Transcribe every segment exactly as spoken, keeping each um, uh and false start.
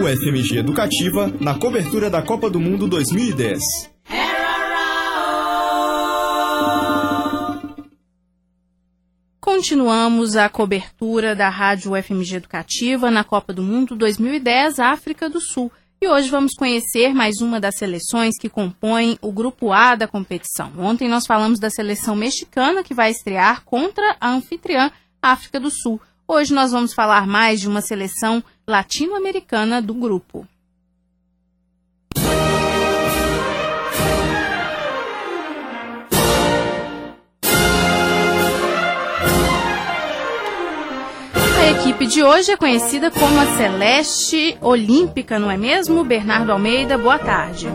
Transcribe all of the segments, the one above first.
F M G Educativa na cobertura da Copa do Mundo dois mil e dez. Continuamos a cobertura da Rádio U F M G Educativa na Copa do Mundo dois mil e dez, África do Sul. E hoje vamos conhecer mais uma das seleções que compõem o Grupo A da competição. Ontem nós falamos da seleção mexicana, que vai estrear contra a anfitriã África do Sul. Hoje nós vamos falar mais de uma seleção latino-americana do grupo. A equipe de hoje é conhecida como a Celeste Olímpica, não é mesmo? Bernardo Almeida, boa tarde.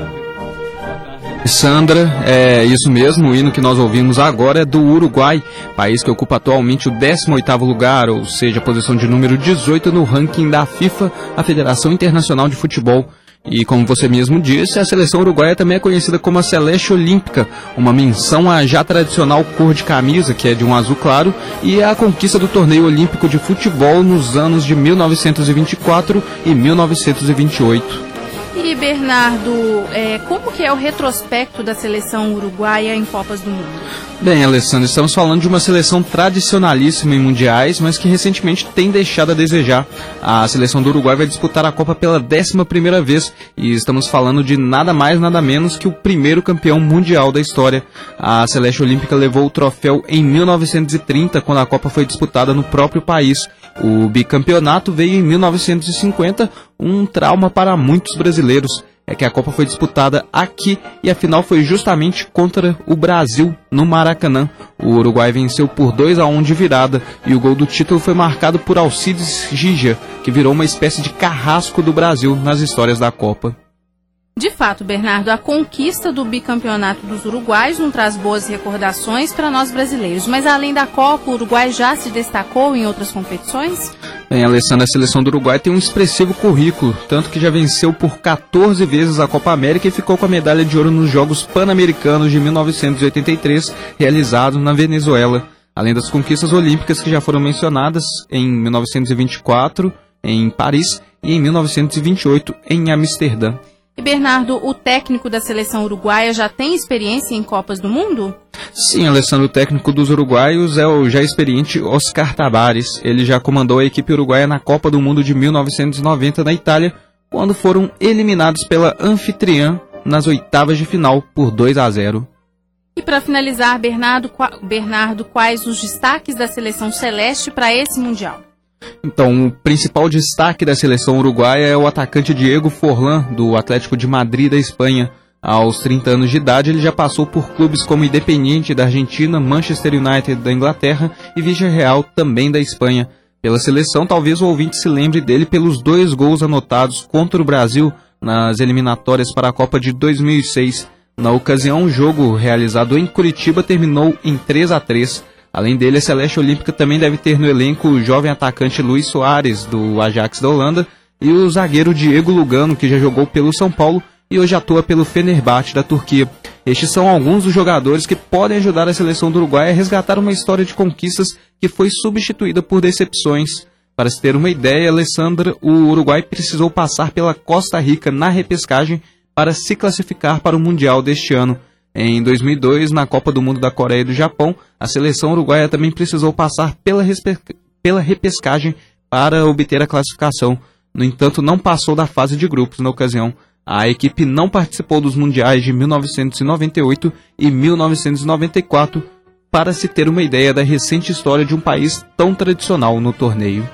Sandra, é isso mesmo, o hino que nós ouvimos agora é do Uruguai, país que ocupa atualmente o décimo oitavo lugar, ou seja, a posição de número dezoito no ranking da FIFA, a Federação Internacional de Futebol. E como você mesmo disse, a seleção uruguaia também é conhecida como a Celeste Olímpica, uma menção à já tradicional cor de camisa, que é de um azul claro, e à conquista do torneio olímpico de futebol nos anos de mil novecentos e vinte e quatro e mil novecentos e vinte e oito. E Bernardo, é, como que é o retrospecto da seleção uruguaia em Copas do Mundo? Bem, Alessandra, estamos falando de uma seleção tradicionalíssima em mundiais, mas que recentemente tem deixado a desejar. A seleção do Uruguai vai disputar a Copa pela décima primeira vez e estamos falando de nada mais, nada menos que o primeiro campeão mundial da história. A Celeste Olímpica levou o troféu em mil novecentos e trinta, quando a Copa foi disputada no próprio país. O bicampeonato veio em mil novecentos e cinquenta, um trauma para muitos brasileiros. É que a Copa foi disputada aqui e a final foi justamente contra o Brasil, no Maracanã. O Uruguai venceu por dois a um de virada e o gol do título foi marcado por Alcides Gija, que virou uma espécie de carrasco do Brasil nas histórias da Copa. De fato, Bernardo, a conquista do bicampeonato dos uruguaios não traz boas recordações para nós brasileiros. Mas além da Copa, o Uruguai já se destacou em outras competições? Bem, Alessandra, a seleção do Uruguai tem um expressivo currículo, tanto que já venceu por quatorze vezes a Copa América e ficou com a medalha de ouro nos Jogos Pan-Americanos de mil novecentos e oitenta e três, realizados na Venezuela. Além das conquistas olímpicas que já foram mencionadas em mil novecentos e vinte e quatro, em Paris, e em mil novecentos e vinte e oito, em Amsterdã. E Bernardo, o técnico da seleção uruguaia já tem experiência em Copas do Mundo? Sim, Alessandro, o técnico dos uruguaios é o já experiente Oscar Tabares. Ele já comandou a equipe uruguaia na Copa do Mundo de mil novecentos e noventa na Itália, quando foram eliminados pela anfitriã nas oitavas de final por dois a zero. E para finalizar, Bernardo, Bernardo, quais os destaques da seleção celeste para esse Mundial? Então, o principal destaque da seleção uruguaia é o atacante Diego Forlán, do Atlético de Madrid da Espanha. Aos trinta anos de idade, ele já passou por clubes como Independiente da Argentina, Manchester United da Inglaterra e Villarreal também da Espanha. Pela seleção, talvez o ouvinte se lembre dele pelos dois gols anotados contra o Brasil nas eliminatórias para a Copa de dois mil e seis. Na ocasião, o jogo realizado em Curitiba terminou em três a três. Além dele, a Celeste Olímpica também deve ter no elenco o jovem atacante Luis Soares, do Ajax da Holanda, e o zagueiro Diego Lugano, que já jogou pelo São Paulo e hoje atua pelo Fenerbahçe da Turquia. Estes são alguns dos jogadores que podem ajudar a seleção do Uruguai a resgatar uma história de conquistas que foi substituída por decepções. Para se ter uma ideia, Alessandra, o Uruguai precisou passar pela Costa Rica na repescagem para se classificar para o Mundial deste ano. Em dois mil e dois, na Copa do Mundo da Coreia e do Japão, a seleção uruguaia também precisou passar pela, pela repescagem para obter a classificação. No entanto, não passou da fase de grupos na ocasião. A equipe não participou dos mundiais de mil novecentos e noventa e oito e mil novecentos e noventa e quatro, para se ter uma ideia da recente história de um país tão tradicional no torneio.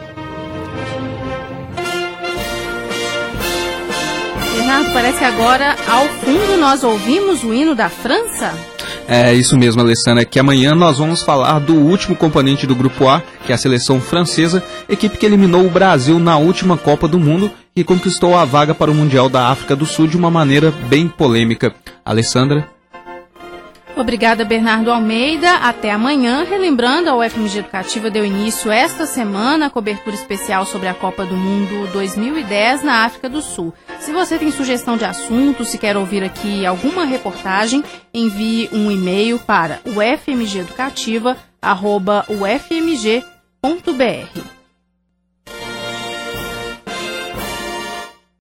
Bernardo, parece que agora, ao fundo, nós ouvimos o hino da França? É isso mesmo, Alessandra, que amanhã nós vamos falar do último componente do Grupo A, que é a seleção francesa, equipe que eliminou o Brasil na última Copa do Mundo e conquistou a vaga para o Mundial da África do Sul de uma maneira bem polêmica. Alessandra? Obrigada, Bernardo Almeida. Até amanhã. Relembrando, a U F M G Educativa deu início esta semana a cobertura especial sobre a Copa do Mundo dois mil e dez na África do Sul. Se você tem sugestão de assunto, se quer ouvir aqui alguma reportagem, envie um e-mail para u f m g educativa arroba u f m g ponto b r.